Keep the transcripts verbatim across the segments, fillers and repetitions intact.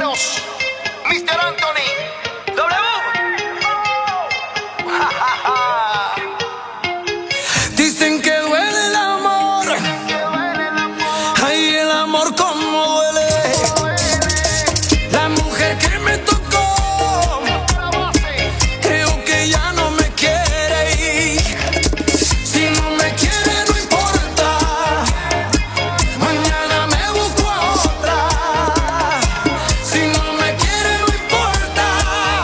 números, mister Anthony. W. Dicen que duele el amor. Ay, el amor como duele. La mujer que me tocó, creo que ya no me quiere ir. Si no me quiere no importa, mañana me busco a otra. Si no me quiere no importa,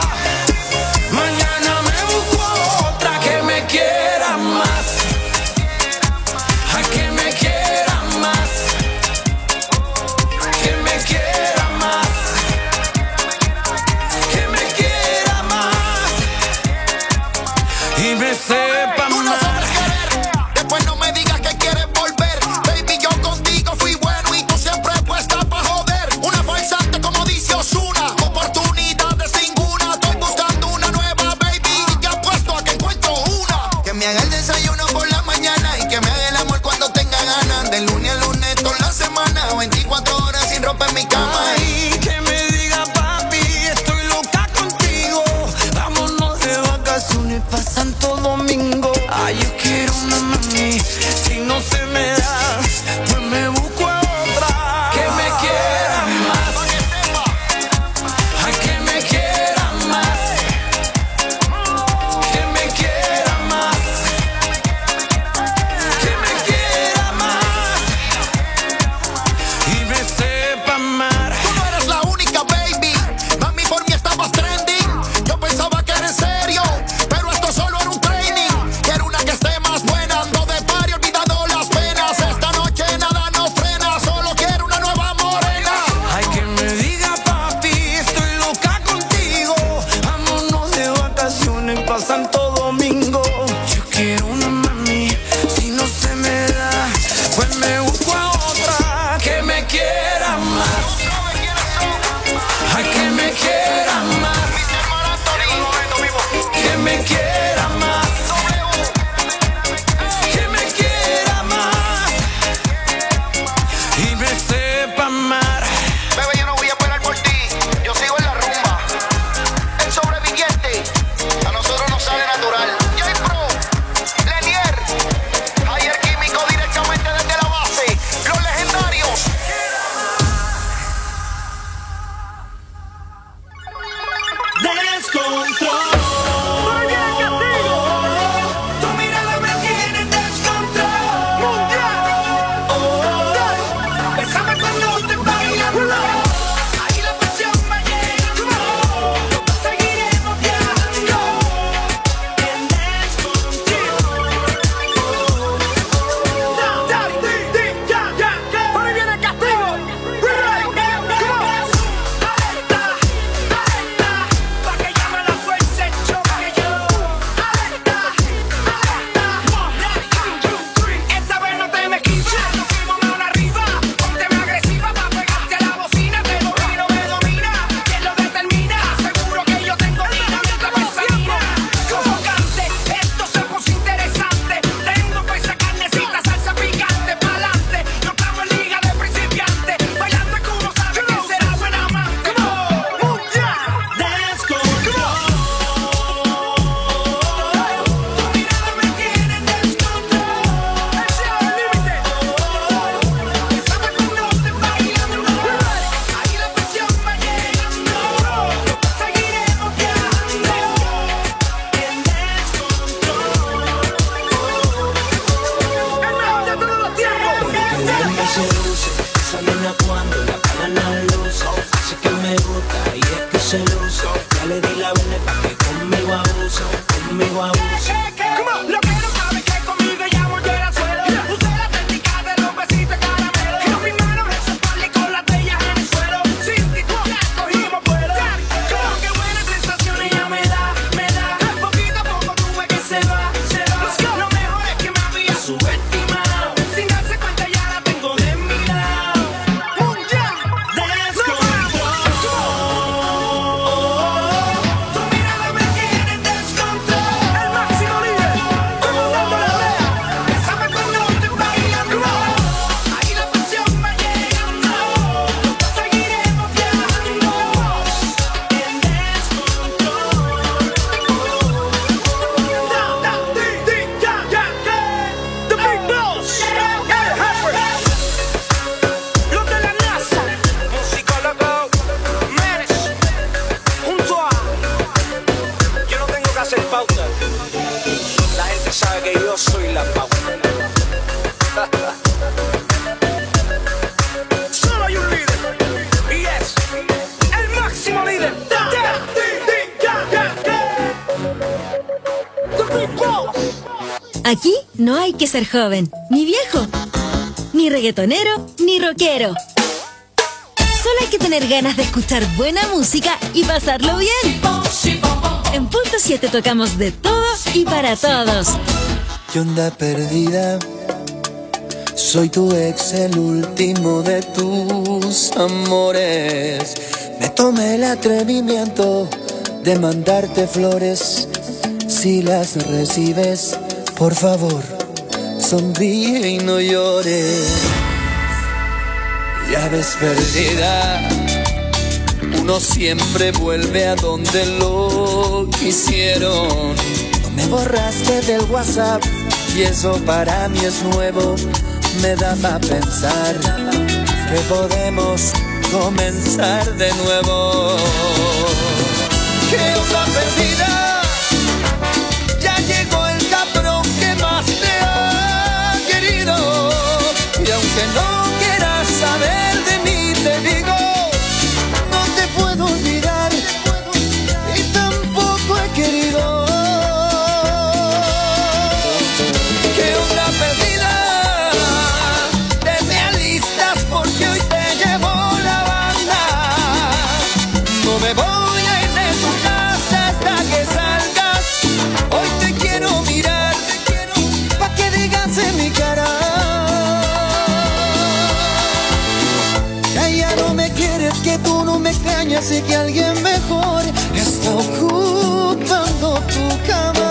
Aquí no hay que ser joven, ni viejo, ni reggaetonero, ni rockero. Solo hay que tener ganas de escuchar buena música y pasarlo bien. En Punto siete tocamos de todo y para todos. ¿Qué onda perdida? Soy tu ex, el último de tus amores. Me tomé el atrevimiento de mandarte flores. Si las recibes, por favor, sonríe y no llores. Ya ves perdida, uno siempre vuelve a donde lo quisieron. No me borraste del WhatsApp y eso para mí es nuevo. Me da pa' pensar que podemos comenzar de nuevo. ¿Qué onda perdida? Ya llegó el cabrón que más te ha querido. Y aunque no quieras saber de mí, te digo, no te puedo olvidar y tampoco he querido. ¿Qué onda perdida? Te me alistas porque hoy te llevo la banda. No me voy a ir de tu casa hasta que salgas. Hoy te quiero mirar, pa' que digas en mi cara que ya no me quieres, que tú no me extrañas y que alguien mejor está ocupando tu cama.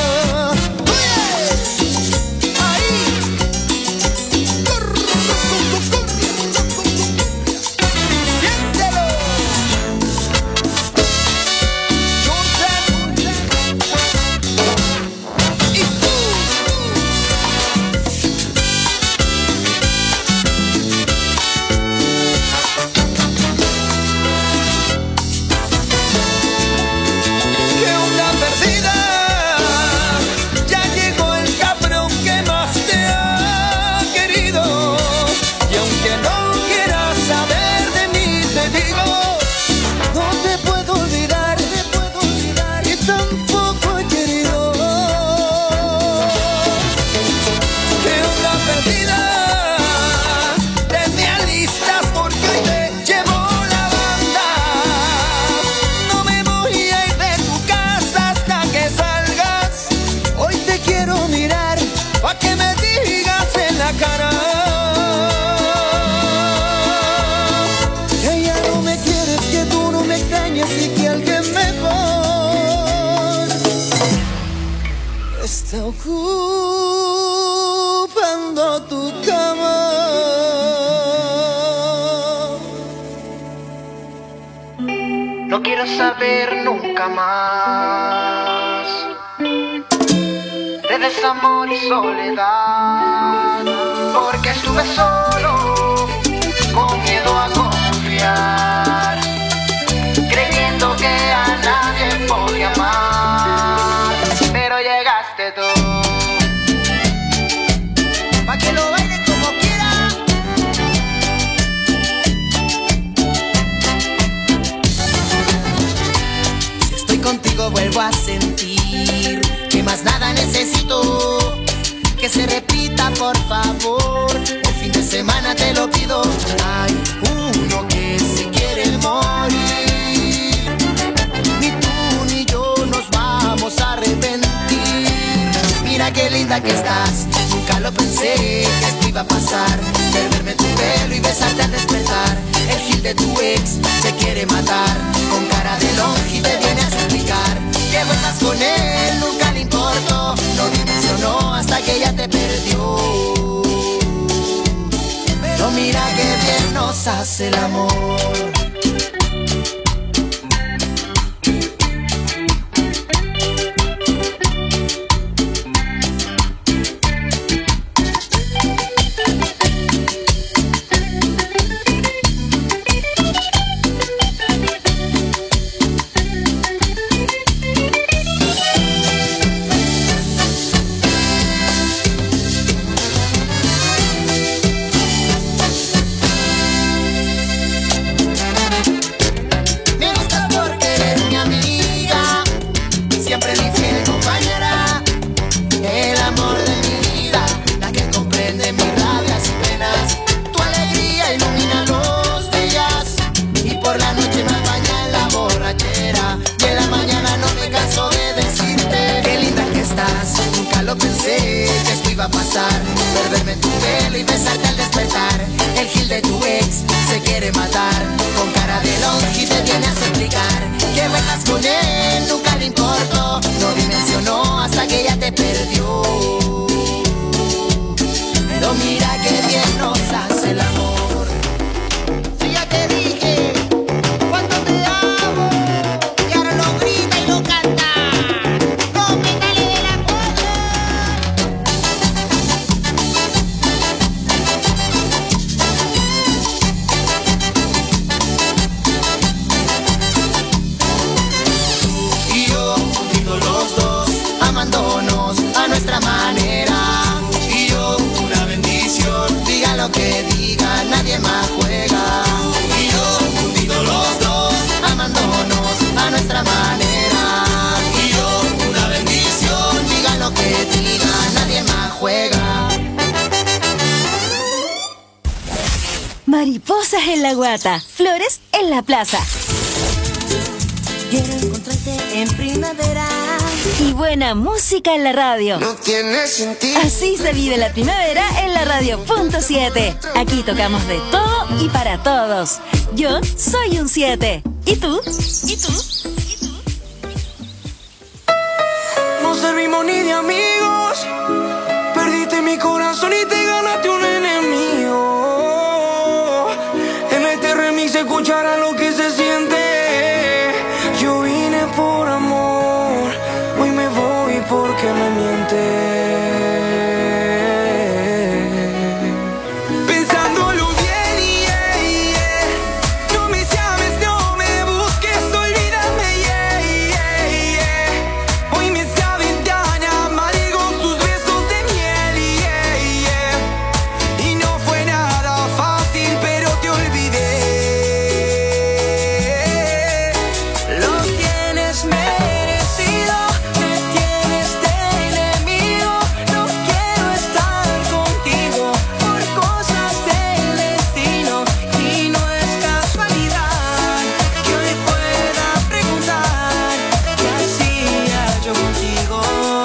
Está ocupando tu cama. No quiero saber nunca más de desamor y soledad, porque estuve solo, con miedo a confiar, creyendo que a nadie podía amar, pero llegaste tú. Pa' que lo baile como quiera. Si estoy contigo vuelvo a sentir que más nada necesito, que se repita por favor. El fin de semana te lo pido. Hay uno que se quiere morir, ni tú ni yo nos vamos a arrepentir. Mira qué linda que estás, nunca lo pensé que esto iba a pasar. Perderme tu pelo y besarte al despertar. El gil de tu ex se quiere matar, con cara de longe te viene a suplicar que vuelvas con él, nunca le importó. No dimensionó hasta que ella te perdió. Pero mira que bien nos hace el amor. pasar, perderme en tu pelo y besarte al despertar. El gil de tu ex se quiere matar, con cara de longe te viene a suplicar que vuelvas con él, nunca le importó, no dimensionó hasta que ya te perdió. Pero mira que bien nos hace el amor. Si ya te dije cuánto te amo, y ahora lo grita y lo canta. No me dale de la cola. Y yo, contigo los dos, amándonos a nuestra manera. Y yo, una bendición, diga lo que diga, nadie más juega. Y yo, contigo los dos, amándonos a nuestra manera. Y yo, una bendición, diga lo que diga, nadie más juega. Mariposas en la guata, flores en la plaza. Quiero encontrarte en primavera. Y buena música en la radio. No tiene sentido. Así se vive la primavera en la radio punto siete. Aquí tocamos de todo y para todos. Yo soy un siete. ¿Y tú? ¿Y tú? ¿Y tú? No servimos ni de amigos. Perdiste mi corazón y te ganaste un enemigo. En este remix se escuchará lo que se siente. Yo vine por amor, hoy me voy porque me miente. Pensándolo bien, yeah, yeah. No me llames, no me busques, olvídame, yeah, yeah, yeah. Hoy me saben tan amargos tus besos de miel, yeah, yeah. Y no fue nada fácil, pero te olvidé. Lo tienes merecido, me tienes de enemigo. No quiero estar contigo por cosas del destino. Y no es casualidad que hoy pueda preguntar qué hacía yo contigo.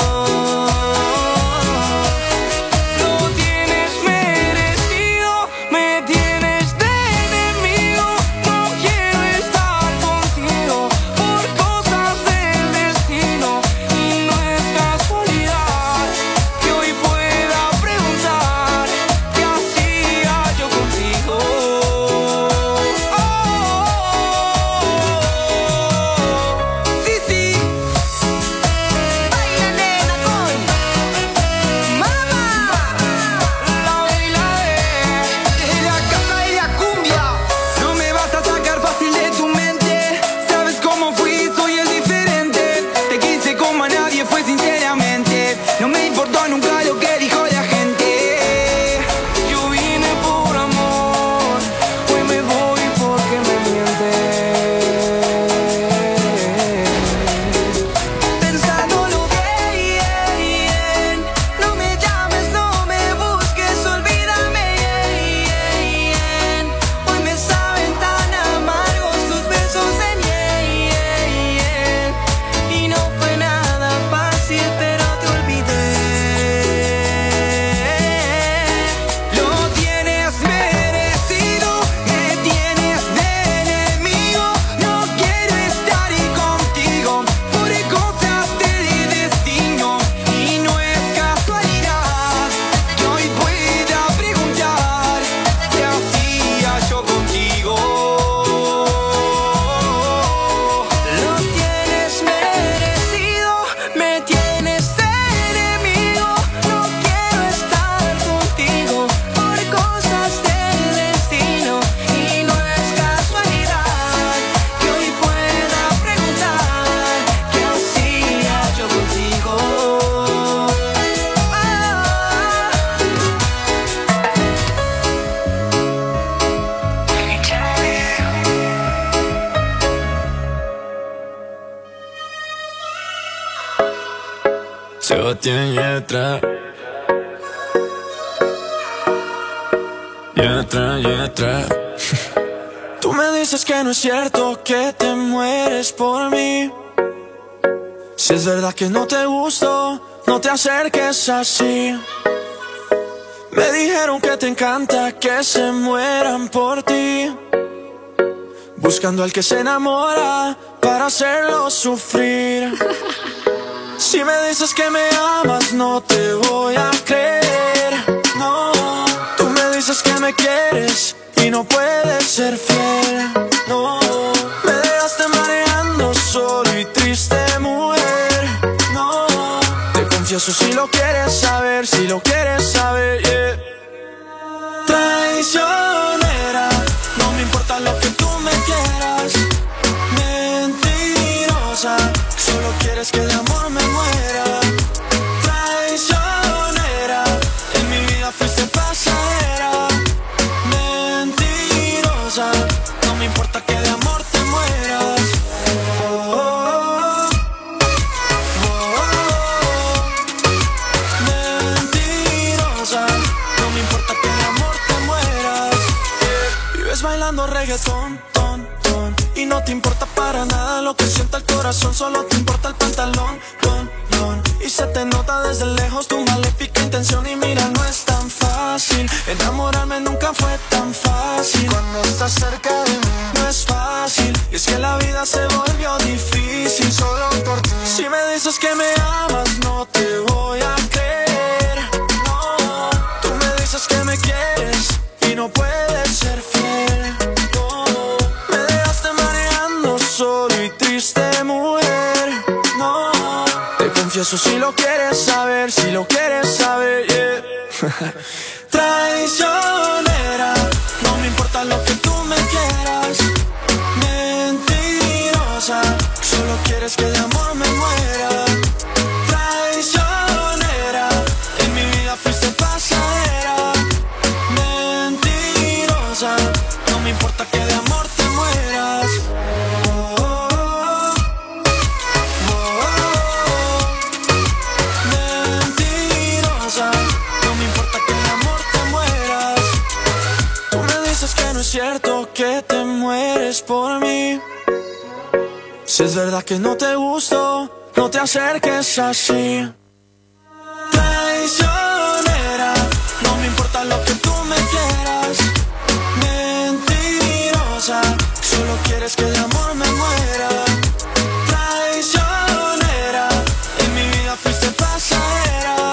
Lo tienes merecido, me tienes de enemigo. No quiero estar contigo por cosas del destino. Y no es casualidad que hoy pueda preguntar qué hacía yo contigo. Oh, sí, sí. Baila, nena, con mamá. La baila de la casa y la cumbia. No me vas a sacar fácil de tu mente. Sabes cómo fui, soy el diferente. Te quise como a nadie fue sinceramente. No me importó nunca lo que dijo la gente. Yo vine por amor, hoy me voy porque me miente. Pensándolo bien, bien. No me llames, no me busques, olvídame, bien. Hoy me saben tan amargos tus besos de miel. Y no fue nada fácil, pero te olvidé. Lo tienes merecido, me tienes de enemigo. No quiero estar contigo por cosas del destino. Y no es casualidad que hoy pueda preguntar qué hacía yo contigo. Lo tienes merecido, me tienes de enemigo. No quiero estar contigo por cosas del destino. Y no es casualidad que hoy pueda preguntar qué hacía yo contigo. Ah. Sebastián Yatra, Yatra, Yatra. Tú me dices que no es cierto que te mueres por mí. Si es verdad que no te gusto, no te acerques así. Me dijeron que te encanta que se mueran por ti, buscando al que se enamora para hacerlo sufrir. Si me dices que me amas, no te voy a creer, no. Tú me dices que me quieres y no puedes ser fiel, no. Me dejaste mareando solo y triste, mujer, no. Te confieso si lo quieres saber, si lo quieres saber, yeah. Traicionera, no me importa lo que tú me quieras. Mentirosa, solo quieres que de amor me muera. Traicionera, en mi vida fuiste pasajera. Mentirosa, no me importa que de amor te mueras. Oh, oh, oh. Oh, oh, oh. Mentirosa, no me importa que de amor te mueras. Yeah. Vives bailando reggaetón, ton, ton, y no te importa para nada lo que sienta el corazón, solo te importa el pantalón, ton, ton. Y se te nota desde lejos tu maléfica intención. Y mira, no es tan fácil, enamorarme nunca fue tan fácil. Cuando estás cerca de mí no es fácil, y es que la vida se volvió difícil solo por ti. Si me dices que me amas, no te voy a creer, no. Tú me dices que me quieres y no puedes ser fiel, no. Me dejaste mareando solo y triste, mujer, no. Te confieso si lo quieres saber, si lo quieres saber, yeah. Traicionera, no me importa lo que tú me quieras. Mentirosa, solo quieres que de amor me muera. Traicionera, en mi vida fuiste pasajera. Mentirosa, no me importa que de amor te mueras. Oh, oh, oh. Oh, oh, oh. Mentirosa, no me importa que de amor te mueras. Tú me dices que no es cierto que te mueres por mí. Si es verdad que no te gusto, no te acerques así. Traicionera, no me importa lo que tú me quieras. Mentirosa, solo quieres que de amor me muera. Traicionera, en mi vida fuiste pasajera.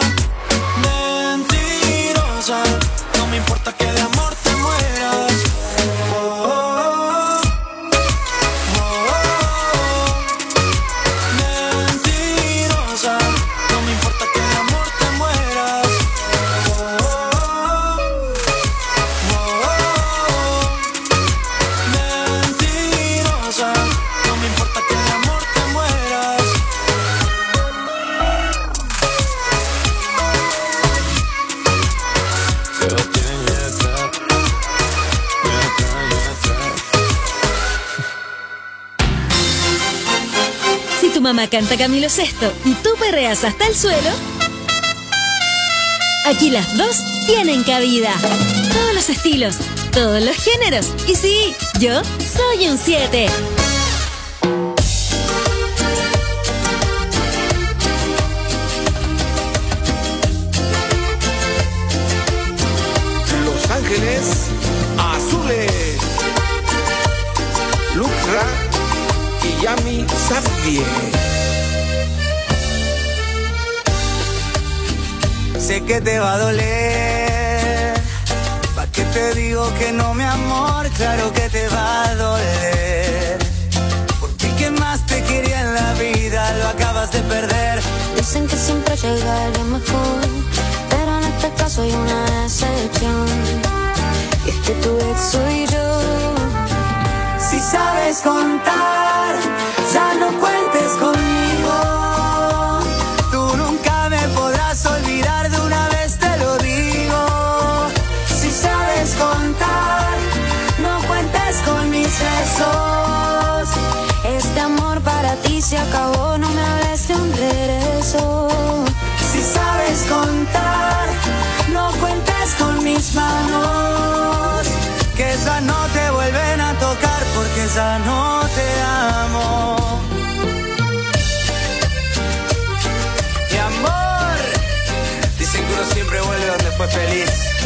Mentirosa, no me importa que de amor te mueras. Oh, oh, oh. Oh, oh, oh. Mentirosa, no me importa que de amor te mueras. Oh, oh, oh. Oh, oh, oh. Mentirosa, no me importa que de amor te mueras. Sebastián Yatra, Yatra, Yatra. Si tu mamá canta Camilo Sesto y tú perreas hasta el suelo, aquí las dos tienen cabida. Todos los estilos, todos los géneros. Y sí, yo soy un siete. Los Ángeles Azules, Lucra y Yami Xavier. Sé que te va a doler, ¿pa' qué te digo que no, mi amor? Claro que te va a doler, porque quien más te quería en la vida lo acabas de perder. Dicen que siempre llega lo mejor, pero en este caso hay una excepción, y es que tu ex soy yo. Si sabes contar, ya no cuentes conmigo. Tú nunca me podrás olvidar, de una vez te lo digo. Si sabes contar, no cuentes con mis besos. Este amor para ti se acabó, no me hables de un regreso. Si sabes contar, no cuentes con mis manos, que ya no te vuelven a tocar porque ya no te amo. Mi amor, dicen que uno siempre vuelve donde fue feliz.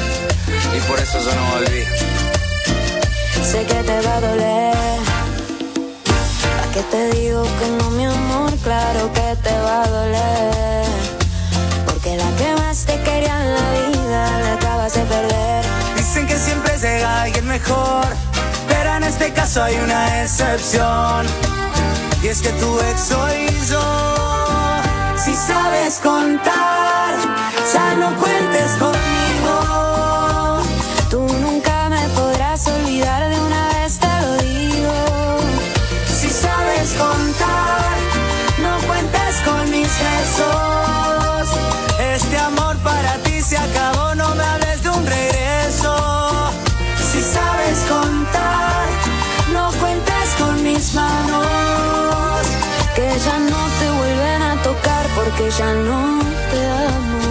y por eso yo no volví. Sé que te va a doler. ¿A qué te digo que no, mi amor? Claro que te va a doler. Porque la que más te quería en la vida la acabas de perder. Dicen que siempre llega alguien mejor, pero en este caso hay una excepción. Y es que tu ex soy yo. Si sabes contar, ya no cuentes conmigo. Tú nunca me podrás olvidar, de una vez te lo digo. Si sabes contar, no cuentes con mis besos. Este amor para ti se acabó, no me hables de un regreso. Si sabes contar, no cuentes con mis manos, Que ya no te vuelven a tocar porque ya no te amo.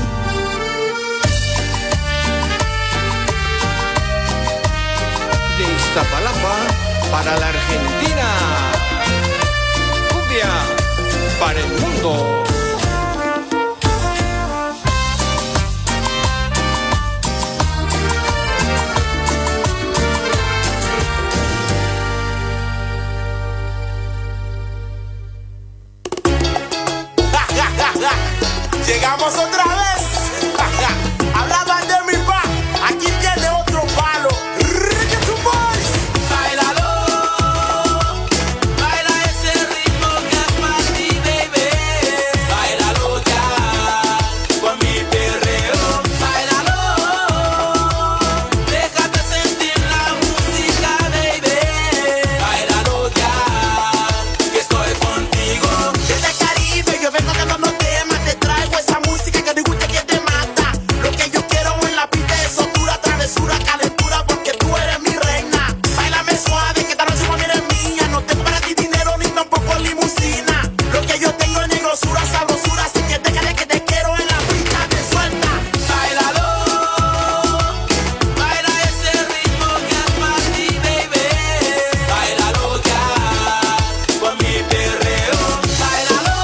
De Iztapalapa para la Argentina. Cumbia para el mundo. Llegamos otra vez. Hablaban de mi pa, aquí tiene otro palo. Reggaeton Boys. Báilalo, baila ese ritmo que es para ti, baby. Báilalo ya, con mi perreo. Báilalo, déjate sentir la música, baby. Báilalo ya, que estoy contigo. Desde el Caribe yo vengo cantando temas, te traigo esa música que te gusta, que te mata. Lo que yo quiero en la pista es soltura, travesura, calentura, porque tú eres mi reina. Báilame suave, que esta noche mami eres mía. No tengo para ti dinero ni tampoco limusina. Lo que yo tengo es negrosura, sabrosura, así que déjale que te quiero en la pista, te suelta. Báilalo, baila ese ritmo que es para ti, baby. Báilalo ya, con mi perreo. Báilalo,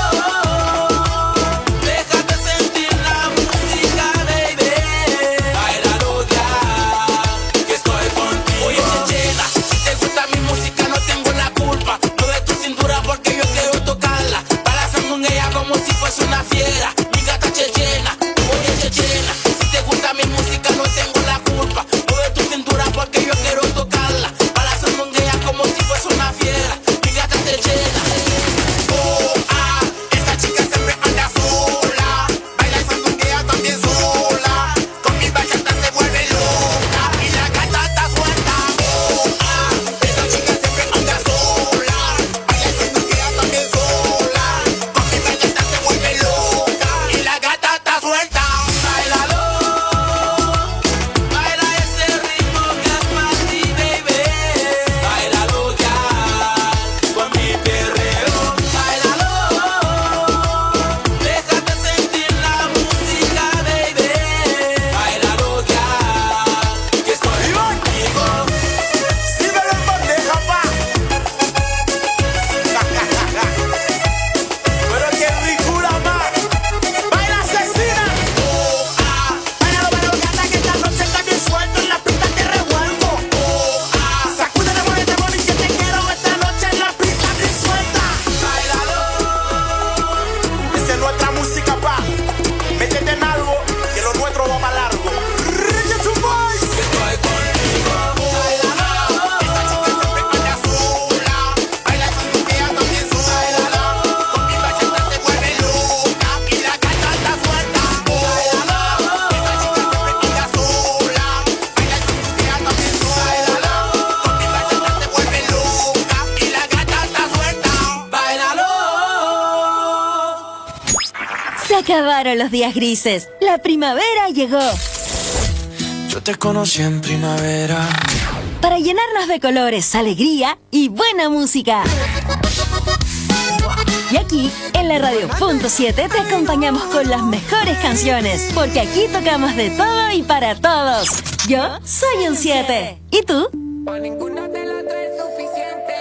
déjate sentir la música, baby. Báilalo ya, que estoy contigo. Oye, chechena, si te gusta mi música no tengo la culpa. No de tu cintura porque yo quiero tocarla. Bailando con ella como si fuese una fiera. Mi gata chechena, oye chechena, si te gusta mi música no tengo la culpa. No de tu cintura porque yo quiero tocarla. Bailando con ella como si fuese una fiera. Mi gata chechena. Oh, ah, esta chica siempre anda sola. Baila esa tonguea también sola. Con mi bachata se vuelve loca y la gata está suelta. Oh, ah, esta chica siempre anda sola. Baila esa tonguea también sola. Con mi bachata se vuelve loca y la gata está suelta. Báilalo, baila ese ritmo que es para ti, baby. Báilalo ya, con mi perreo. Báilalo, déjate sentir la música, baby. Báilalo ya, que estoy contigo. Símelo en bandeja, pa. Pero qué ricura más. Baila asesina. Oh, ah, bailalo, bailalo, gata, que esta noche está bien suelto. En la pista te revuelvo. Oh, ah, sacúdele, muévete, mami, que te quiero esta noche en la pista bien suelta. Báilalo, Esa es nuestra música, pa. Métete en algo, que lo nuestro va para largo. Reggaeton Boys. que estoy contigo. Báilalo, Esta chica siempre anda sola. Baila esa tonguea también sola. Con mi bachata se vuelve loca y la gata está suelta. Oh, esta chica siempre anda sola. Baila esa tonguea también sola. Con mi bachata se vuelve loca y la gata está suelta. báilalo. Se acabaron los días grises. La primavera llegó. Yo te conocí en primavera. Para llenarnos de colores, alegría y buena música. Y aquí, en la Radio Punto siete, te acompañamos con las mejores canciones, porque aquí tocamos de todo y para todos. Yo soy un siete. ¿Y tú? Ninguna de las tres es suficiente.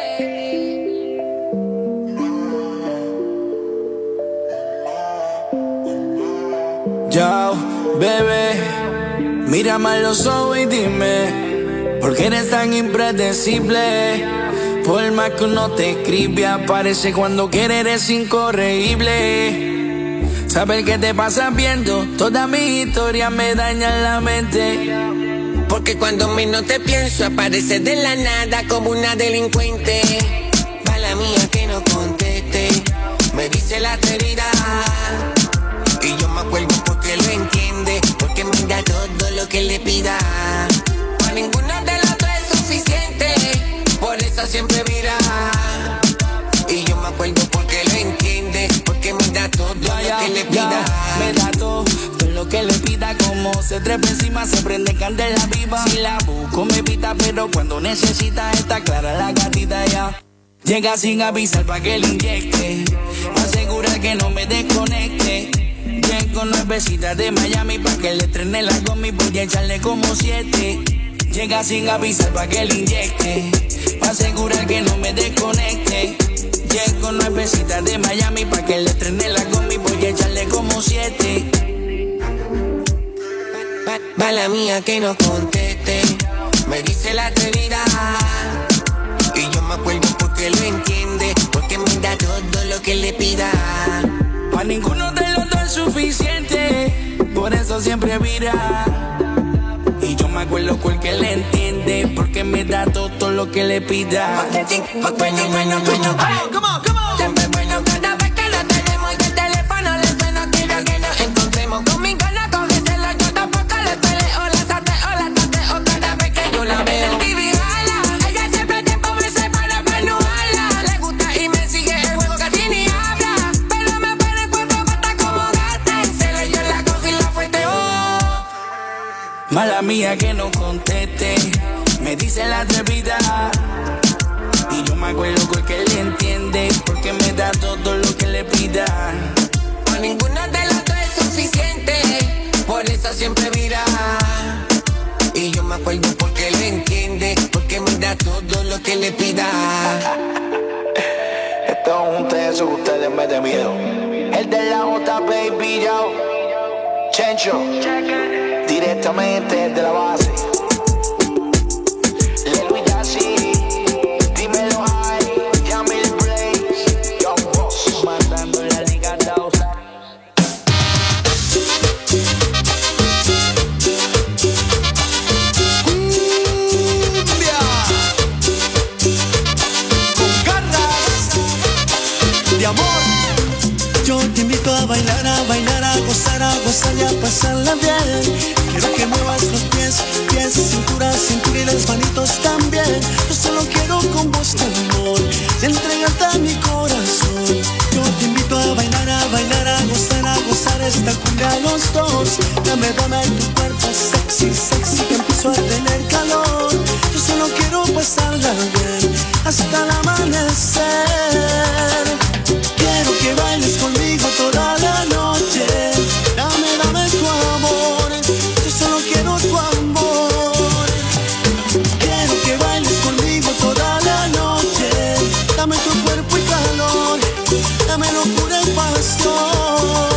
Yo, bebé, Mírame a los ojos y dime, ¿por qué eres tan impredecible? Por más que uno te escribe, aparece cuando quiere, eres incorregible. Saber qué te pasa viendo toda mi historia me daña la mente. Porque cuando menos te pienso, apareces de la nada como una delincuente. Mala mía que no conteste, me dice la herida. Y yo me acuerdo porque lo entiende, porque me da todo lo que le pida. A ninguno de los dos es suficiente, por eso siempre mira. Y yo me acuerdo porque lo entiende, porque me da todo ya, lo ya, que le pida. Ya, me da todo, todo lo que le pida. Como se trepa encima, se prende candela viva. Si la busco me pita, pero cuando necesita está clara la gatita ya. Llega sin avisar pa' que le inyecte, asegurar que no me desconecte. Llego nuevecita de Miami pa' que le estrene la gomi, voy a echarle como siete. Llega sin avisar pa' que le inyecte, pa' asegurar que no me desconecte. Llego nuevecita de Miami pa' que le estrene la gomi, voy a echarle como siete. Mala mía que no conteste, me dice la atrevida. Y yo me acuerdo porque lo entiende, porque me da todo lo que le pida. Pa' ninguno de los dos es suficiente, por eso siempre vira. Y yo me acuerdo porque le entiende, porque me da todo lo que le pida. Bueno, bueno, bueno, bueno. Siempre bueno cada vez que lo tenemos y el teléfono le suena. Quiero que nos encontremos con mi gana, cógeselo, yo tampoco le peleo. La sateo, la tateo cada vez que yo la veo. T V jala, ella siempre tiempo me separa para no hablar. Le gusta y me sigue el juego casi ni habla, pero me pone cuatro patas como gata. En celo yo la cojo y la fueteo. Mala mía que no conteste, me dice la atrevida. Y yo me acuerdo porque le entiende, porque me da todo lo que le pida. Por ninguno de los dos es suficiente, por eso siempre mira. Y yo me acuerdo porque le entiende, porque me da todo lo que le pida. Esto es un tenso que ustedes me den miedo. El de la J, baby, yo. Chencho, directamente de la base. A bailar, a bailar, a gozar, a gozar y a pasarla bien. Quiero que muevas los pies, pies, cintura, cintura y las manitos también. Yo solo quiero con vos tu amor y entregarte a mi corazón. Yo te invito a bailar, a bailar, a gozar, a gozar esta cumbia a los dos. Dame, dame tu cuerpo sexy, sexy que empiezo a tener calor. Yo solo quiero pasarla bien hasta el amanecer. Quiero que bailes conmigo toda la noche. Dame, dame tu amor. Yo solo quiero tu amor. Quiero que bailes conmigo toda la noche. Dame tu cuerpo y calor. Dame locura y pasión.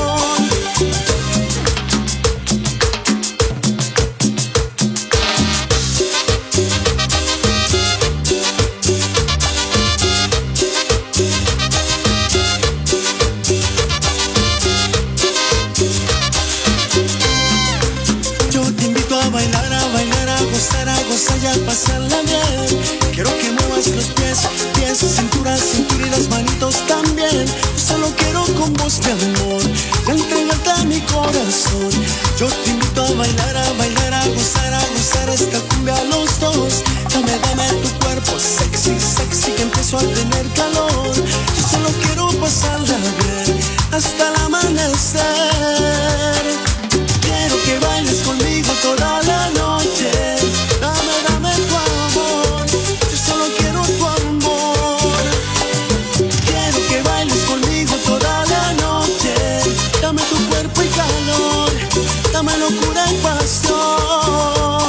Y a pasarla bien. Quiero que muevas los pies, pies, cintura, cintura y las manitos también. Yo solo quiero con vos mi amor y entregarte a mi corazón. Yo te invito a bailar, a bailar, a gozar, a gozar esta cumbia a los dos. Dame, dame tu cuerpo sexy, sexy que empiezo a tener calor. Yo solo quiero pasarla bien hasta el amanecer. Quiero que bailes conmigo toda la noche. Dame, dame tu amor, yo solo quiero tu amor. Quiero que bailes conmigo toda la noche. Dame tu cuerpo y calor, dame locura y pasión.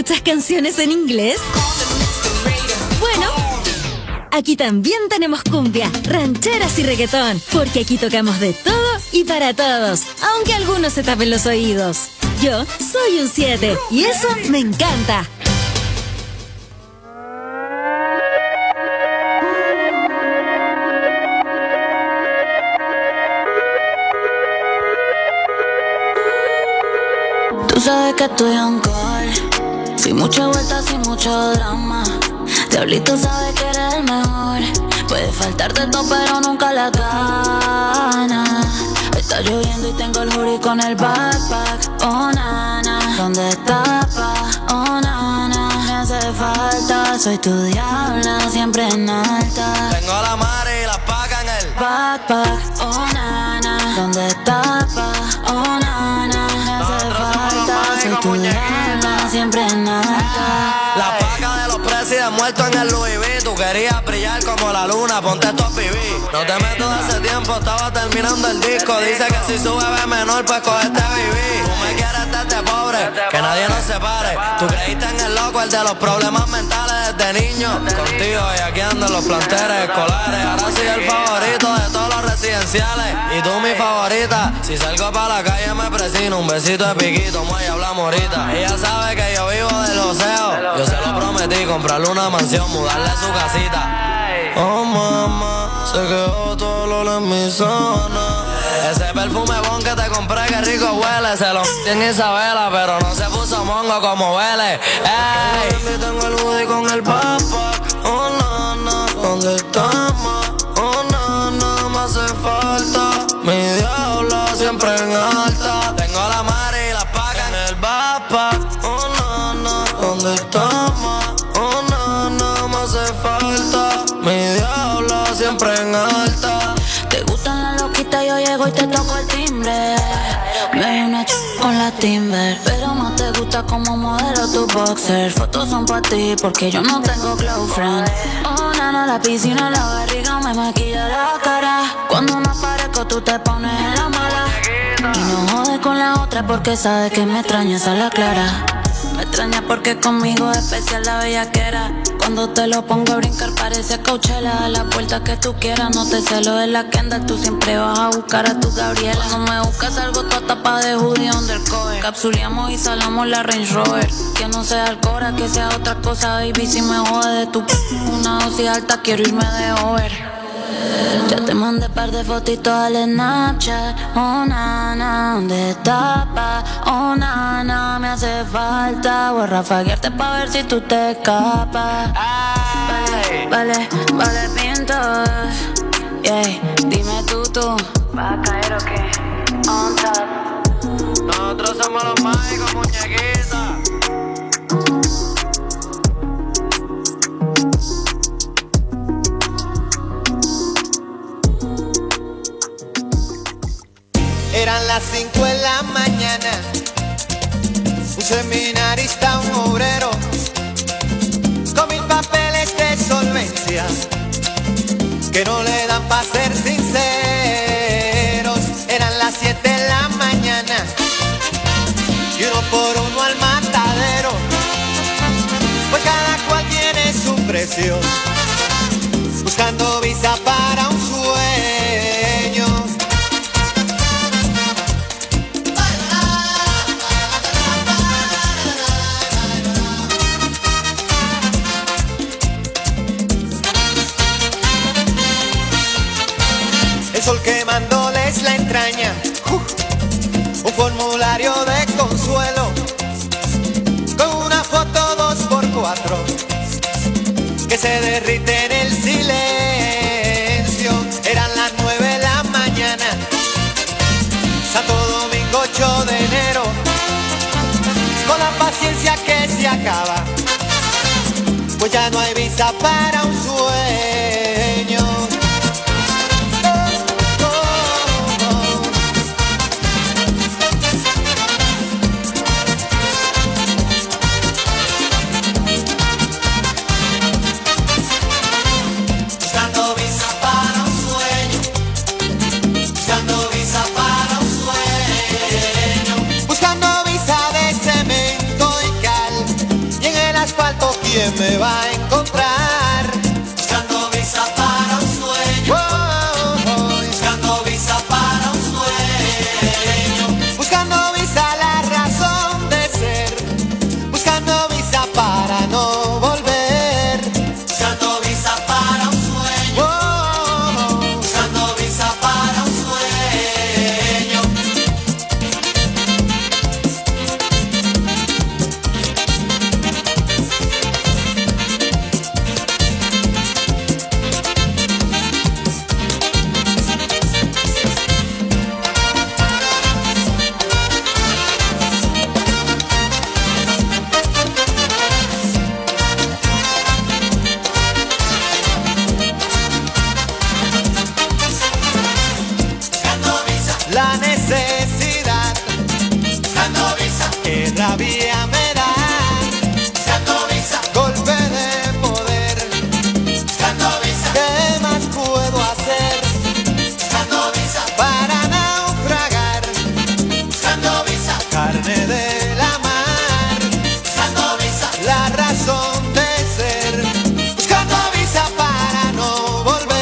¿Escuchas canciones en inglés? Bueno, aquí también tenemos cumbia, rancheras y reggaetón, porque aquí tocamos de todo y para todos, aunque algunos se tapen los oídos. Yo soy un siete y eso me encanta. Tú sabes que estoy on call, sin mucha vuelta, sin mucho drama. Diablito sabe que eres el mejor. Puede faltarte todo pero nunca la gana. Está lloviendo y tengo el hoodie con el backpack. Oh nana, ¿dónde está pa? Oh nana, me hace falta. Soy tu diabla, siempre en alta. Tengo la madre y la paca en el backpack. Oh nana, ¿dónde está pa? Oh nana, me hace falta. Soy tu diabla, siempre en alta. La paca de los presidentes muertos en el Louis V. Tú querías brillar como la luna, ponte estos pibí. No te meto de hace tiempo, estaba terminando el disco. Dice que si sube ve menor, pues cogete vivir. Tú me quieres desde pobre, que nadie nos separe. Tú creíste en el loco, el de los problemas mentales desde niño. Contigo y aquí ando en los planteles escolares. Ahora soy el favorito de todos los residenciales. Y tú mi favorita. Si salgo para la calle me presino. Un besito de piquito, muelle, hablamos ahorita. Ella sabe que yo vivo del joseo. Yo se lo prometí, comprarle una mansión, mudarle su casita. Oh mamá, se quedó todo el olor en mi zona. Ese perfume bon que te compré, que rico huele. Se lo tiene Isabela, pero no se puso mongo como huele. Ey, tengo el hoodie con el backpack. Oh nana, ¿dónde estamos? Oh nana, me hace falta. Mi diabla siempre en alta. Tengo la madre y la paca en el backpack. Oh nana, ¿dónde estamos? Oh nana, me hace falta. Mi diabla siempre en alta. Te gustan las loquitas, yo llego y te toco el timbre. Me vi una ch con la Timber, pero más te gusta como modelo tu boxer. Fotos son pa' ti porque yo no tengo glow friend. Oh nana, la piscina, la barriga me maquilla la cara. Cuando me aparezco tú te pones en la mala. Y no jodes con la otra porque sabes que me extrañas a la clara. Me extraña porque conmigo es especial la bellaquera. Cuando te lo pongo a brincar parece Coachella. A la puerta que tú quieras, no te celo de la Kendall. Tú siempre vas a buscar a tu Gabriela. No me buscas algo, toda tapa de hoodie undercover. Capsuleamos y salamos la Range Rover. Que no sea Alcora, que sea otra cosa, baby. Si me jode de tu p*** una dosis alta, quiero irme de over. Ya te mandé par de fotitos al Snapchat. Oh nana, ¿dónde estás pa? Oh nana, me hace falta. Voy a rafaguearte pa' ver si tú te escapas. Vale, vale, vale, pintos. Yeah, dime tú, tú ¿vas a caer o qué? On top. Nosotros somos los mágicos, muñequitas. Eran las cinco de la mañana. Un seminarista, un obrero, con mil papeles de solvencia que no le dan pa' ser sinceros. Eran las siete de la mañana y uno por uno al matadero, pues cada cual tiene su precio, buscando visa para un sueño. Sol quemándoles la entraña, uh, un formulario de consuelo con una foto dos por cuatro que se derrite en el silencio. Eran las nueve de la mañana, Santo Domingo ocho de enero, con la paciencia que se acaba, pues ya no hay visa para un sueño. asfalto, ¿quién me va a encontrar? Buscando visa para un sueño. Oh, oh, oh. Buscando visa para un sueño. Buscando visa la razón de ser. Buscando visa para no volver. Buscando visa para un sueño. Oh, oh, oh. Buscando visa para un sueño. La necesidad, Buscando visa, que rabia me da. buscando visa, Golpe de poder, buscando visa, ¿qué más puedo hacer buscando visa, para naufragar? buscando visa, Carne de la mar, buscando visa, la razón de ser. Buscando visa para no volver.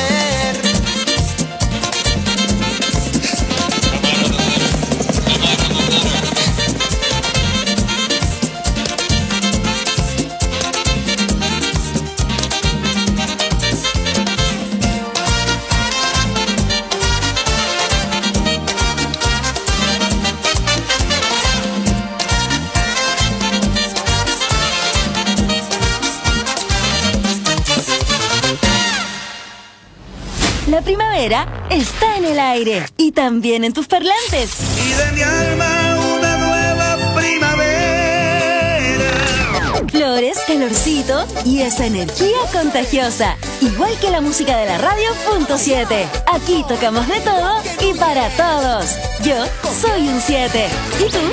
La primavera está en el aire y también en tus parlantes. Y de mi alma una nueva primavera. Flores, calorcito y esa energía contagiosa. Igual que la música de la radio punto siete. Aquí tocamos de todo y para todos. Yo soy un siete. ¿Y tú?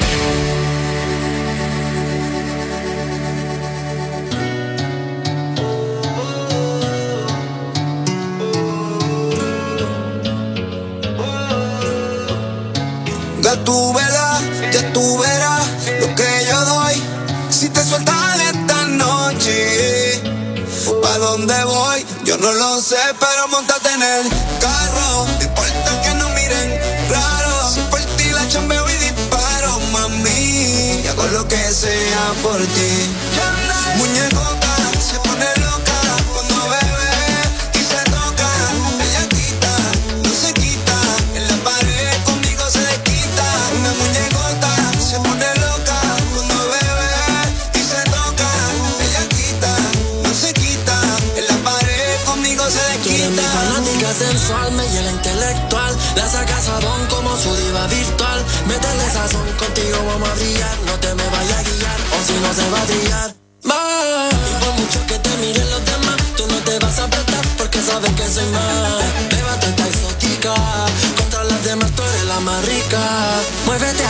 Ya tú verás, ya tú verás lo que yo doy. Si te sueltas esta noche, ¿pa' dónde voy? Yo no lo sé, pero montate en el carro. No importa que no miren raro. Si por ti la chambeo y disparo, mami. Y hago lo que sea por ti. Muñecota se pone loca cuando bebe y se toca. Ella quita, no se quita. En la pared conmigo se desquita. Una muñecota se pone loca cuando bebe y se toca. Ella quita, no se quita. En la pared conmigo se desquita. Tú eres mi fanática sensual, me llena intelectual. La saca sabón como su diva virtual. Métele sazón, contigo vamos a brillar. No te me vayas a guiar, o si no se va a trillar. Va. Y por mucho que te miren los demás, tú no te vas a prestar porque sabes que soy más. Bébate esta exótica, contra las demás tú eres la más rica. Muévete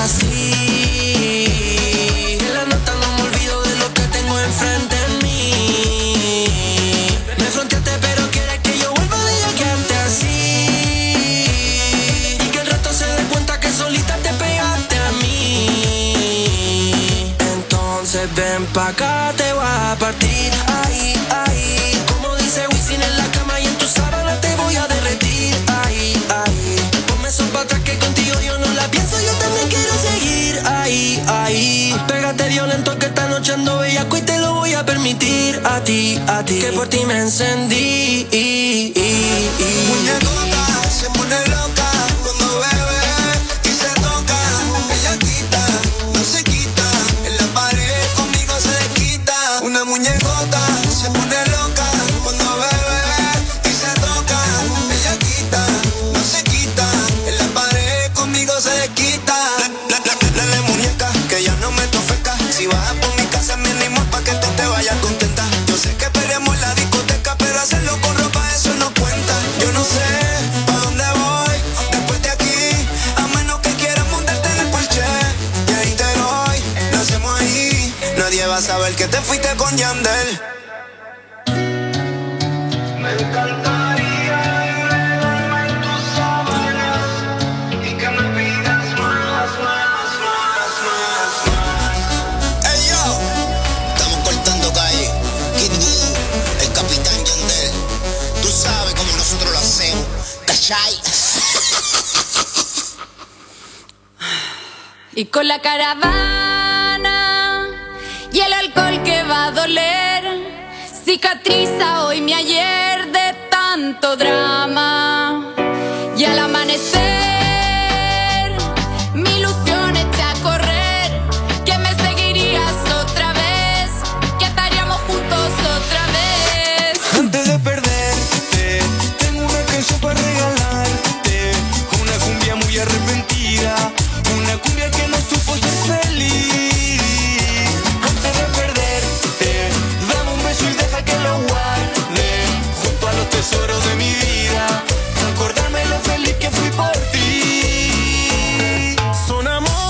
así, en la nota no me olvido de lo que tengo enfrente en mí. Me fronteaste pero quieres que yo vuelva de ella que antes así. Y que el resto se dé cuenta que solita te pegaste a mí. Entonces ven pa' acá, te voy a partir. Ahí, ahí. Como dice Wisin en la cama y en tu sábana te voy a derretir. Ahí, ahí. Ponme eso pa' atrás que contigo yo no la pienso, yo también quiero seguir. Ahí, ahí. Pégate violento que esta noche ando bellaco y te lo voy a permitir. A ti, a ti. Que por ti me encendí. Muñecota se pone loca cuando bebe y se toca. Ella quita, no se quita. En la pared conmigo se desquita. Una muñecota se pone loca cuando bebe y se toca. Ella quita, no se quita. En la pared conmigo se desquita. Dale muñeca, que ya no me tofeca. Si bajas por mi casa mínimo pa' que tú te vayas contenta. Yo sé que peleamos en la discoteca, pero hacerlo con ropa eso no cuenta. Yo no sé pa' dónde voy después de aquí, a menos que quieras montarte en el Porsche. Y ahí te doy, lo hacemos ahí. Nadie va a saber que te fuiste con Yandel. Me encantaría enredarme en tus sábanas y que me pidas más, más, más, más, más. Ey yo, estamos cortando calle. Shy. Y con la caravana y el alcohol que va a doler, cicatriza hoy mi ayer de tanto drama. Y al amanecer mi ilusión eché a correr, que me seguirías otra vez, que estaríamos juntos otra vez. Antes de perderte, tengo una canción para regalarte, una cumbia muy arrepentida, una cumbia que no supo ser feliz. Antes de perderte, dame un beso y deja que lo guarde junto a los tesoros de mi vida, acordarme lo feliz que fui por ti. Son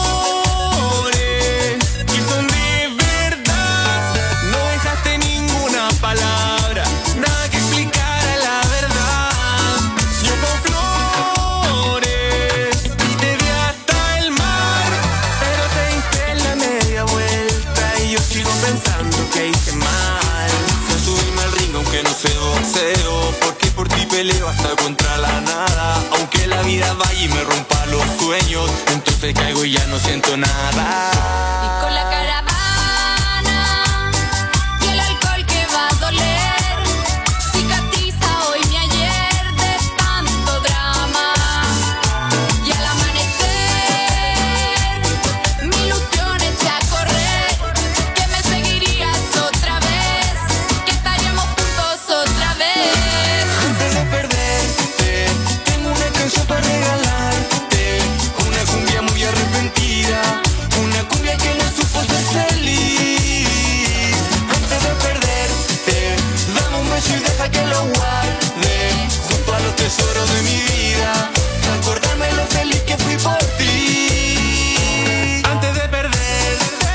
amores que son de verdad. No dejaste ninguna palabra, nada que explicara la verdad. Yo con flores y te di hasta el mar, pero te diste la media vuelta y yo sigo pensando que hice mal. No subirme al ring aunque no sé boxeo, porque por ti peleo hasta contra la nada. Aunque la vida vaya y me rompa los sueños, entonces caigo y ya no siento nada. Y con la caravana y el alcohol que va a doler, cicatriza hoy mi ayer de tanto drama. Y al amanecer mi ilusión eché a correr, que me seguirías otra vez, que estaríamos juntos otra vez. Antes de perderte, tengo una canción para regalarte, una cumbia muy arrepentida, una cumbia que no supo ser feliz. Antes de perderte, dame un beso y deja que lo guarde junto a los tesoros de mi vida, acordarme lo feliz que fui por ti. Antes de perderte,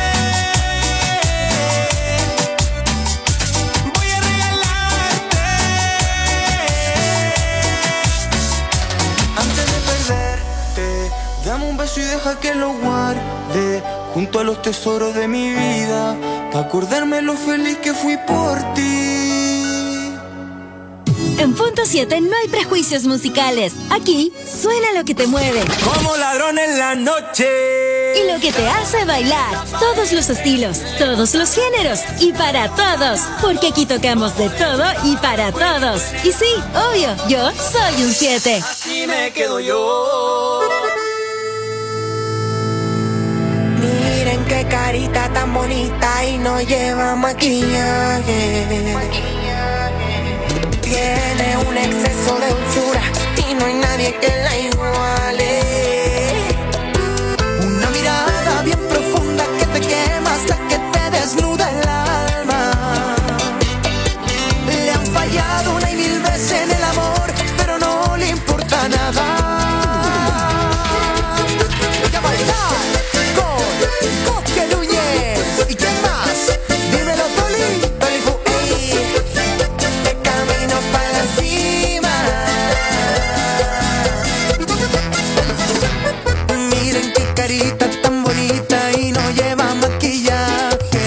voy a regalarte. Antes de perderte, dame un beso y deja que lo guarde junto a los tesoros de mi vida, para acordarme lo feliz que fui por ti. En Punto siete no hay prejuicios musicales. Aquí suena lo que te mueve Como ladrón en la noche. y lo que te hace bailar. Todos los estilos, todos los géneros y para todos. Porque aquí tocamos de todo y para todos. Y sí, obvio, yo soy un siete. Así me quedo yo. Miren qué carita tan bonita y no lleva maquillaje. Tiene un exceso de dulzura y no hay nadie que la iguale. Una mirada bien profunda que te quema hasta que te desnuda el alma. Le han fallado una y mil veces en el amor, pero no le importa nada. Voy a bailar con Coque Núñez. ¿Y quién más? Dímelo, Toli. Toli Fu, ey. De camino para la cima. Miren qué carita tan bonita y no lleva maquillaje.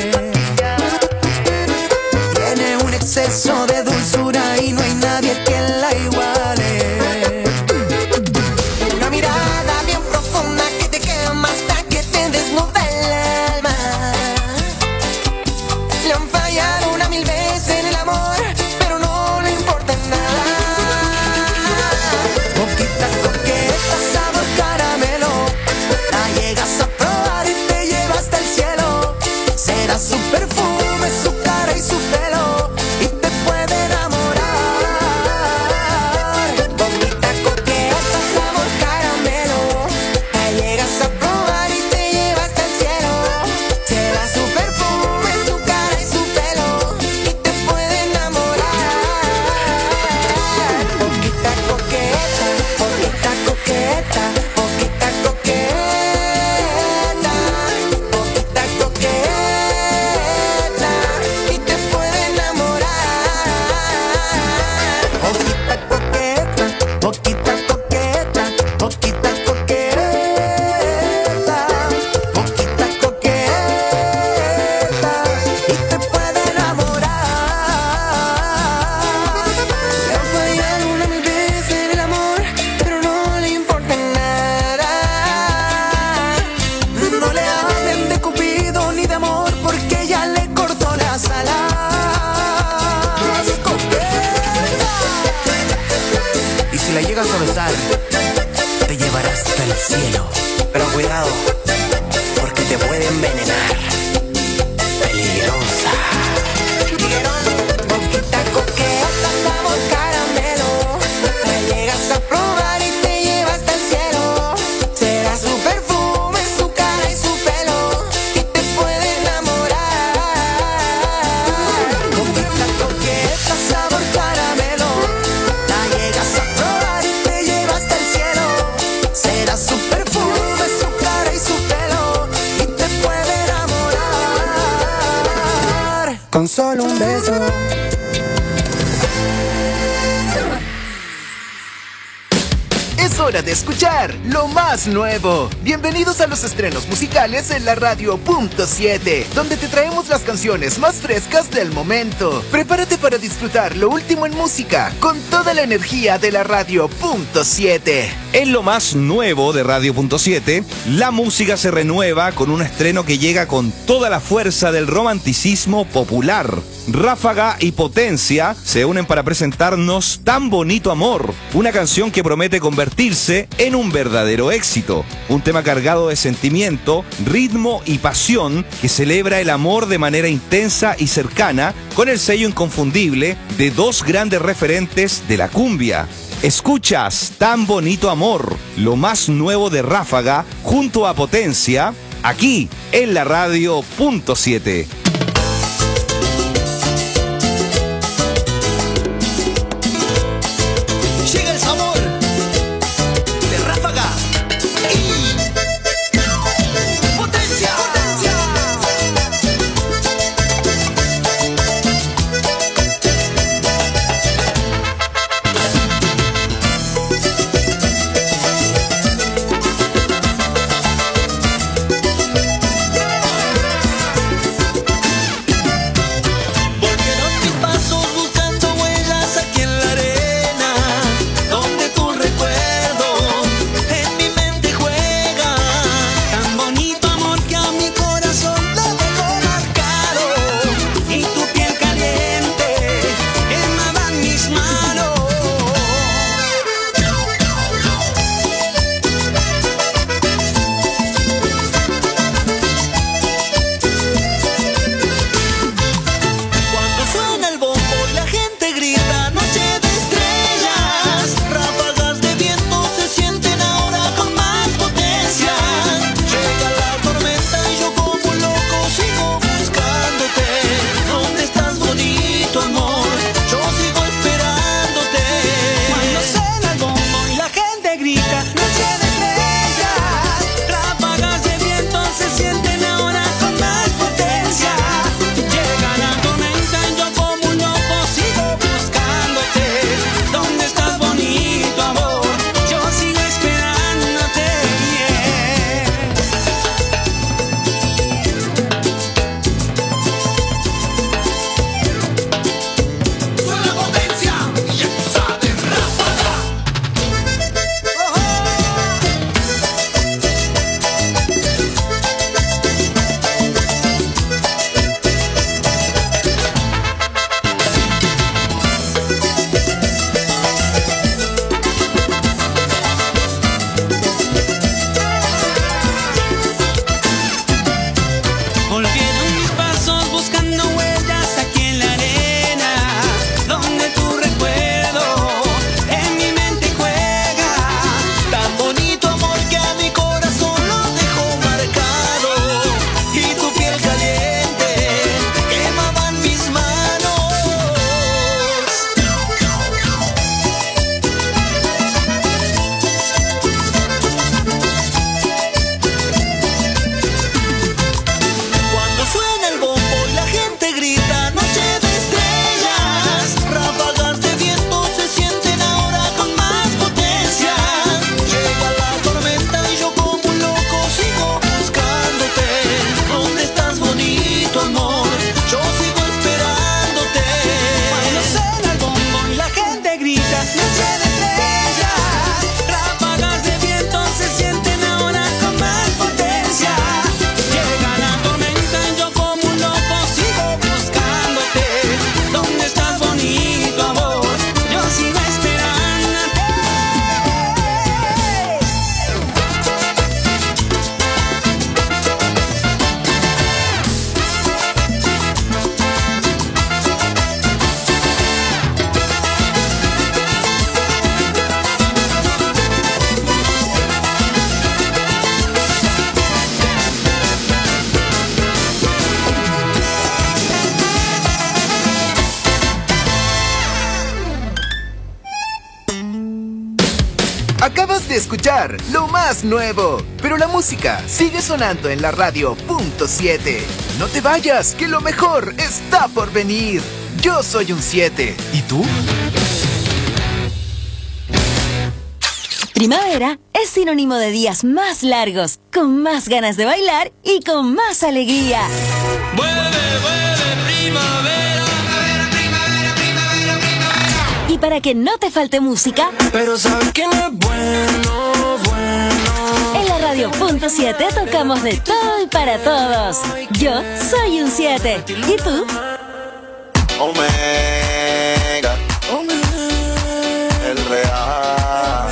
Tiene un exceso de dulzura y no hay nadie que la iguale. Una mirada bien profunda que te quema hasta que te desnuda el alma. Le han fallado una mil veces en el amor, pero no le importa nada. Boquitas coquetas, sabor caramelo, la llegas a probar y te lleva hasta el cielo. Será su perfume, su cara y su pelo, y te puede lugar te llevará hasta el cielo. Pero cuidado, porque te puede envenenar. Peligrosa. Boquita coqueta, sabor caramelo. La llegas a probar y te lleva hasta el cielo. Será su perfume, su cara y su pelo, y te puede enamorar. Boquita coqueta, sabor caramelo. La llegas a probar y te lleva hasta el cielo. Será su perfume, su cara y su pelo, y te puede enamorar con solo un beso. Es hora de escuchar lo más nuevo. Bienvenidos a los estrenos musicales en la radio punto siete, donde te traemos las canciones más frescas del momento. Prepárate para disfrutar lo último en música con toda la energía de la radio punto siete. En lo más nuevo de Radio punto siete, la música se renueva con un estreno que llega con toda la fuerza del romanticismo popular. Ráfaga y Potencia se unen para presentarnos Tan Bonito Amor, una canción que promete convertirse en un verdadero éxito. Un tema cargado de sentimiento, ritmo y pasión que celebra el amor de manera intensa y cercana, con el sello inconfundible de dos grandes referentes de la cumbia. Escuchas Tan Bonito Amor, lo más nuevo de Ráfaga junto a Potencia, aquí en la radio punto siete. Llega el sabor de Ráfaga y Potencia. Acabas de escuchar lo más nuevo, pero la música sigue sonando en la radio punto siete. No te vayas, que lo mejor está por venir. Yo soy un siete. ¿Y tú? Primavera es sinónimo de días más largos, con más ganas de bailar y con más alegría. Vuelve, vuelve, primavera. Primavera, primavera, primavera. Y para que no te falte música, pero sabes que no es bueno, bueno. En la radio punto siete tocamos de todo y para todos. Yo soy un siete. ¿Y tú? Omega, el real.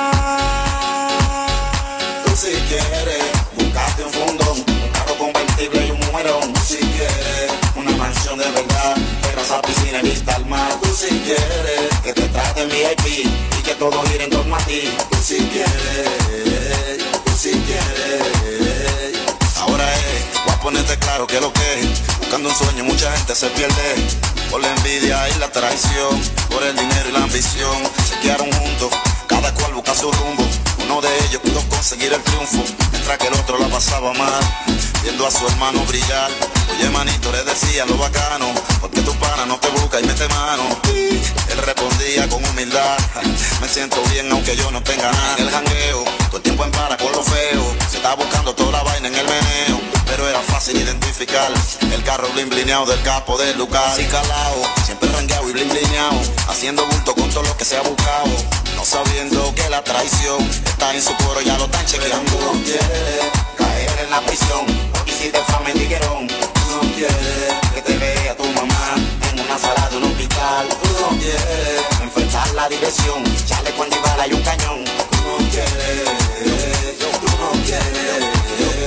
Tú si quieres, buscate un fundón, un carro convertible y un mujerón. Si quieres, una mansión de verdad, terraza, piscina y vista al mar. Tú si quieres, que te traten V I P y que todo gire en torno a ti. Tú si quieres, tú si quieres. Ahora es, voy a ponerte claro que lo que es. Buscando un sueño mucha gente se pierde, por la envidia y la traición, por el dinero y la ambición. Se quedaron juntos, cada cual busca su rumbo. Uno de ellos pudo conseguir el triunfo, mientras que el otro la pasaba mal, viendo a su hermano brillar. Oye manito, le decía lo bacano, porque tu pana no te busca y mete mano. Él respondía con humildad, me siento bien aunque yo no tenga nada. En el jangueo, todo el tiempo en para con lo feo, se estaba buscando toda la vaina en el meneo, pero era fácil identificar el carro blin blineado del capo del Lucas. Así calao, siempre rangueado y blin blineado, haciendo bulto con todo lo que se ha buscado, no sabiendo que la traición está en su cuero, ya lo están chequeando. Tú no quieres caer en la prisión, porque hiciste fama en tiguerón. Tú no quieres que te vea tu mamá en una sala de un hospital. Tú no quieres enfrentar la dirección, echarle cuando bala y un cañón. Tú no quieres, tú no quieres.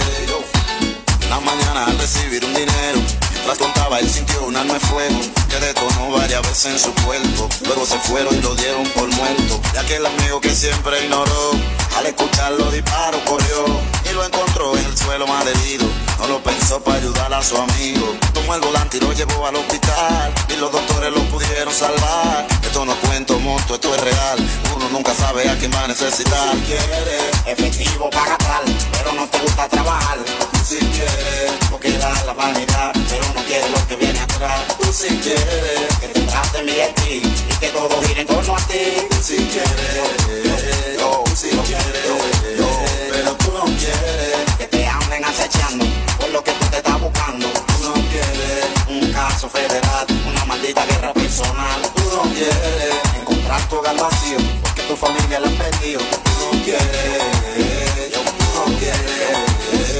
Una mañana al recibir un dinero, mientras contaba él sintió un arma de fuego que detonó varias veces en su cuerpo. Luego se fueron y lo dieron por muerto. Y aquel amigo que siempre ignoró, al escuchar los disparos corrió y lo encontró en el suelo mal herido. No lo pensó para ayudar a su amigo, tomó el volante y lo llevó al hospital, y los doctores lo pudieron salvar. Esto no cuento monto, esto es real, uno nunca sabe a quién va a necesitar. Si quieres efectivo para gastar, pero no te gusta trabajar. Tú si quieres, porque da la vanidad, pero no quieres lo que viene atrás. Tú si quieres, que te traten bien a ti y que todo gire en torno a ti. Tú si quieres, yo, si lo quieres, yo, pero tú no quieres que te anden acechando por lo que tú te estás buscando. Tú no quieres un caso federal, una maldita guerra personal. Tú no quieres encontrar tu hogar vacío, porque tu familia la han perdido. Tú no quieres, yo, tú no quieres.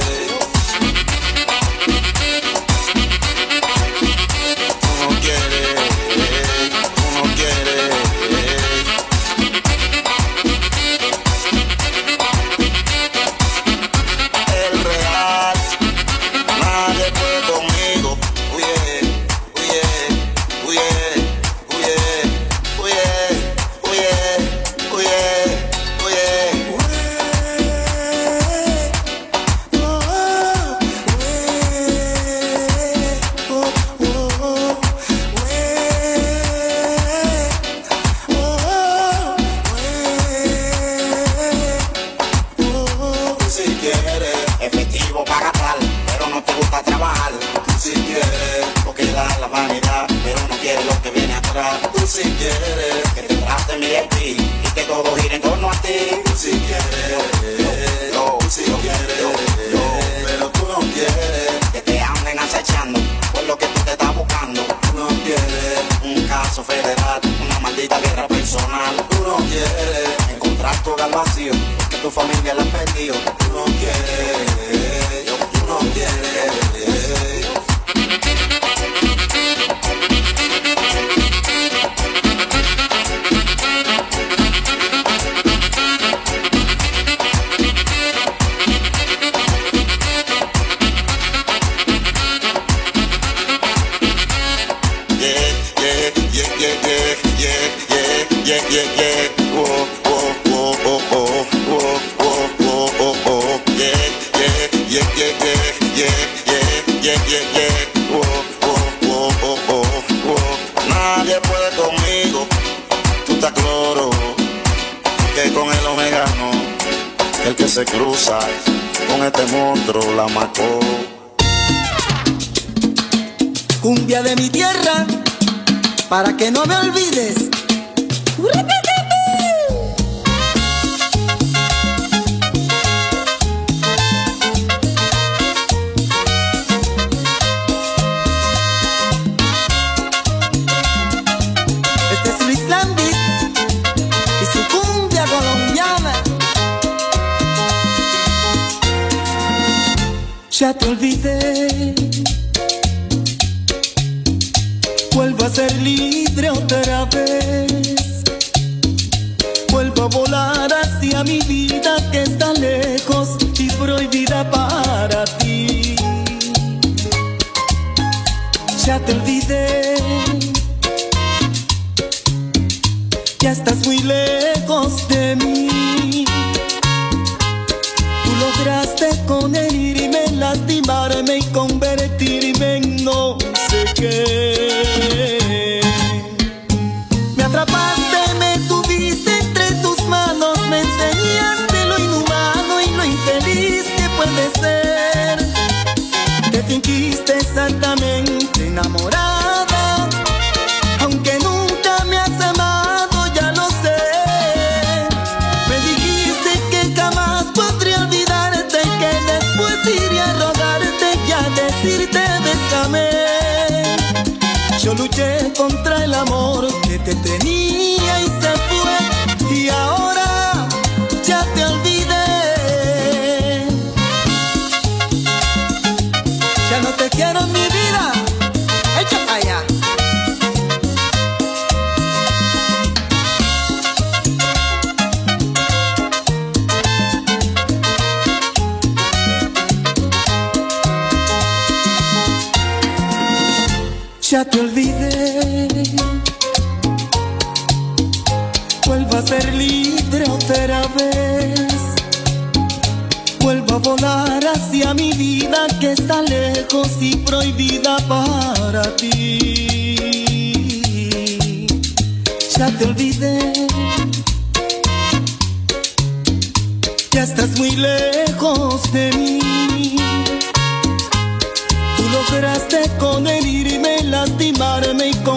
Si quieres que te traten bien y que todo gire en torno a ti. Si quieres, yo, si lo quieres, yo, yo, pero tú no quieres que te anden acechando por lo que tú te estás buscando. Tú no quieres un caso federal, una maldita guerra personal. Tú no quieres encontrar tu hogar vacío, porque tu familia la han perdido. Tú no quieres, yo, tú no quieres. Yeah, yeah, yeah, whoa, whoa, whoa, whoa, whoa, whoa, whoa, whoa, whoa, whoa, yeah, yeah, yeah, yeah, yeah, yeah, yeah, yeah, yeah, whoa, whoa, whoa, whoa, whoa. Nadie puede conmigo, tú estás cloro, que con el Omega que se cruza con este monstruo, la Macó. Cumbia de mi tierra, para que no me olvides. Este es Luis Landis y su cumbia colombiana. Ya te olvidé, vuelvo a ser libre otra vez. Vuelvo a volar hacia mi vida que está lejos y prohibida para ti. Ya te olvidé, ya estás muy lejos de mí. Tú lograste con herirme, lastimarme y convertirme en no sé qué. Me atrapaste, me tuviste entre tus manos, me enseñaste lo inhumano y lo infeliz que puede ser. Te fingiste exactamente enamorada, aunque nunca me has amado, ya lo sé. Me dijiste que jamás podría olvidarte, que después iría a rogarte y a decirte bésame. Yo luché contra el amor que te tenía y se fue, y ahora ya te olvidé. Ya no te quiero en mi vida, echa para allá. Ya te olvidé, vuelvo a ser libre otra vez. Vuelvo a volar hacia mi vida que está lejos y prohibida para ti. Ya te olvidé, ya estás muy lejos de mí. Tú lograste con herirme, lastimarme y con